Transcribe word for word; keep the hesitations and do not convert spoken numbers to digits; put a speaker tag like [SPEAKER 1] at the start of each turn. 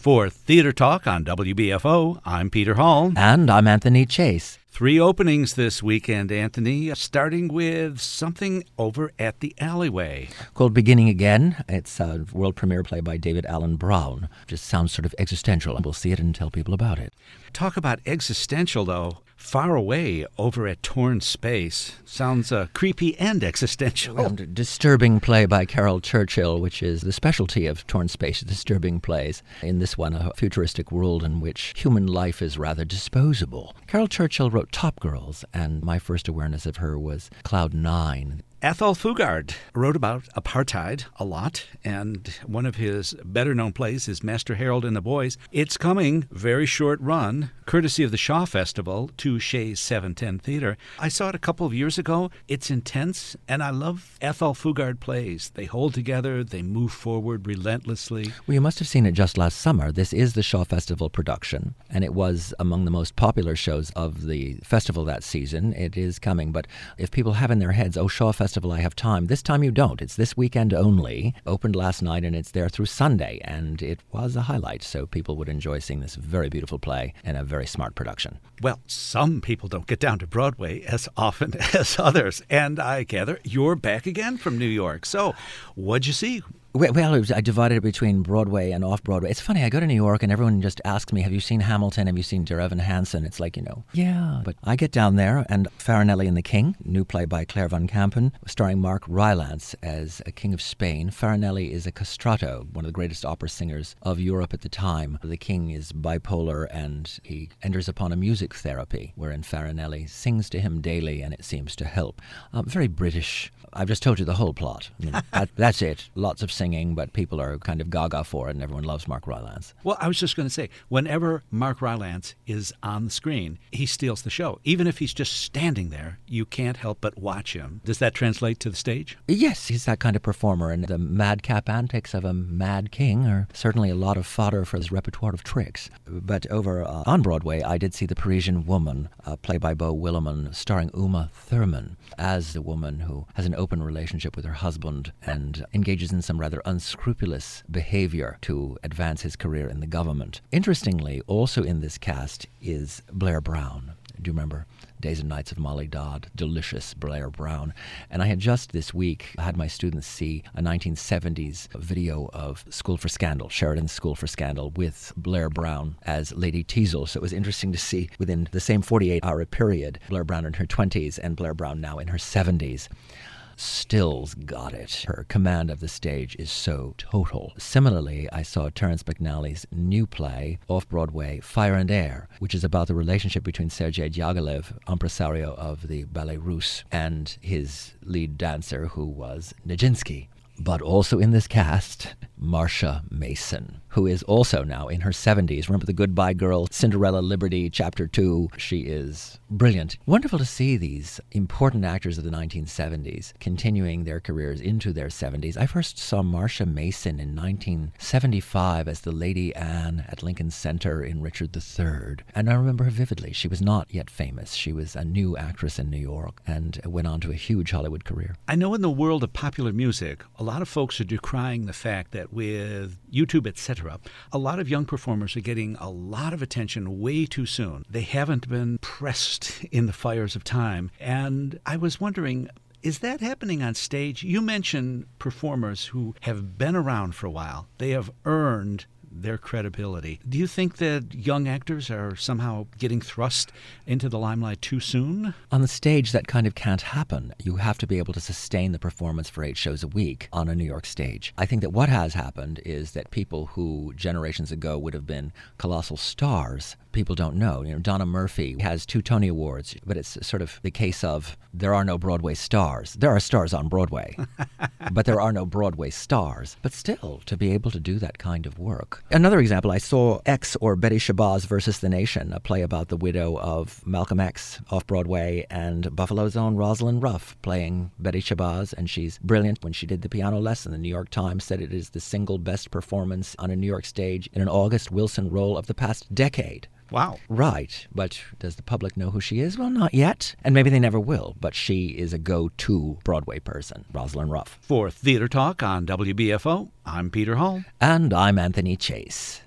[SPEAKER 1] For Theater Talk on W B F O, I'm Peter Hall.
[SPEAKER 2] And I'm Anthony Chase.
[SPEAKER 1] Three openings this weekend, Anthony, starting with something over at the Alleyway.
[SPEAKER 2] Called Beginning Again. It's a world premiere play by David Alan Brown. Just sounds sort of existential, and we'll see it and tell people about it.
[SPEAKER 1] Talk about existential, though. Far away over at Torn Space. Sounds uh, creepy and existential.
[SPEAKER 2] Well, a disturbing play by Carol Churchill, which is the specialty of Torn Space, disturbing plays. In this one, a futuristic world in which human life is rather disposable. Carol Churchill wrote Top Girls, and my first awareness of her was Cloud Nine.
[SPEAKER 1] Athol Fugard wrote about apartheid a lot, and one of his better-known plays is Master Harold and the Boys. It's coming, very short run, courtesy of the Shaw Festival, to Shea's seven ten Theater. I saw it a couple of years ago. It's intense, and I love Athol Fugard plays. They hold together, they move forward relentlessly.
[SPEAKER 2] Well, you must have seen it just last summer. This is the Shaw Festival production, and it was among the most popular shows of the festival that season. It is coming, but if people have in their heads, oh, Shaw Festival, I have time. This time you don't. It's this weekend only. Opened last night and it's there through Sunday, and it was a highlight, so people would enjoy seeing this very beautiful play and a very smart production.
[SPEAKER 1] Well, some people don't get down to Broadway as often as others, and I gather you're back again from New York. So, what'd you see?
[SPEAKER 2] Well, it was, I divided it between Broadway and off-Broadway. It's funny, I go to New York and everyone just asks me, have you seen Hamilton? Have you seen Dear Evan Hansen? It's like, you know, yeah. But I get down there, and Farinelli and the King, new play by Claire Van Kampen, starring Mark Rylance as a King of Spain. Farinelli is a castrato, one of the greatest opera singers of Europe at the time. The King is bipolar, and he enters upon a music therapy, wherein Farinelli sings to him daily, and it seems to help. Um, very British. I've just told you the whole plot. I mean, that, that's it. Lots of singing, but people are kind of gaga for it, and everyone loves Mark Rylance.
[SPEAKER 1] Well, I was just going to say, whenever Mark Rylance is on the screen, he steals the show. Even if he's just standing there, you can't help but watch him. Does that translate to the stage?
[SPEAKER 2] Yes, he's that kind of performer, and the madcap antics of a mad king are certainly a lot of fodder for his repertoire of tricks. But over uh, on Broadway, I did see The Parisian Woman, a play by Beau Willimon, starring Uma Thurman as the woman who has an open relationship with her husband and engages in some rather unscrupulous behavior to advance his career in the government. Interestingly, also in this cast is Blair Brown. Do you remember Days and Nights of Molly Dodd? Delicious Blair Brown. And I had just this week had my students see a nineteen seventies video of School for Scandal, Sheridan's School for Scandal, with Blair Brown as Lady Teazle. So it was interesting to see within the same forty-eight hour period, Blair Brown in her twenties and Blair Brown now in her seventies. Still's got it. Her command of the stage is so total. Similarly, I saw Terence McNally's new play, off-Broadway, Fire and Air, which is about the relationship between Sergei Diaghilev, impresario of the Ballet Russe, and his lead dancer, who was Nijinsky. But also in this cast, Marsha Mason, who is also now in her seventies. Remember The Goodbye Girl, Cinderella Liberty, Chapter two? She is brilliant. Wonderful to see these important actors of the nineteen seventies continuing their careers into their seventies. I first saw Marsha Mason in nineteen seventy-five as the Lady Anne at Lincoln Center in Richard the Third. And I remember her vividly. She was not yet famous. She was a new actress in New York and went on to a huge Hollywood career.
[SPEAKER 1] I know in the world of popular music, a lot of folks are decrying the fact that with YouTube, et cetera, a lot of young performers are getting a lot of attention way too soon. They haven't been pressed in the fires of time. And I was wondering, is that happening on stage? You mentioned performers who have been around for a while. They have earned their credibility. Do you think that young actors are somehow getting thrust into the limelight too soon?
[SPEAKER 2] On the stage, that kind of can't happen. You have to be able to sustain the performance for eight shows a week on a New York stage. I think that what has happened is that people who generations ago would have been colossal stars, people don't know. You know, Donna Murphy has two Tony Awards, but it's sort of the case of there are no Broadway stars. There are stars on Broadway, but there are no Broadway stars. But still, to be able to do that kind of work. Another example, I saw X, or Betty Shabazz versus the Nation, a play about the widow of Malcolm X off-Broadway, and Buffalo's own Rosalind Ruff playing Betty Shabazz, and she's brilliant. When she did the piano lesson, the New York Times said it is the single best performance on a New York stage in an August Wilson role of the past decade.
[SPEAKER 1] Wow.
[SPEAKER 2] Right. But does the public know who she is? Well, not yet. And maybe they never will. But she is a go-to Broadway person, Rosalind Ruff.
[SPEAKER 1] For Theater Talk on W B F O, I'm Peter Hall.
[SPEAKER 2] And I'm Anthony Chase.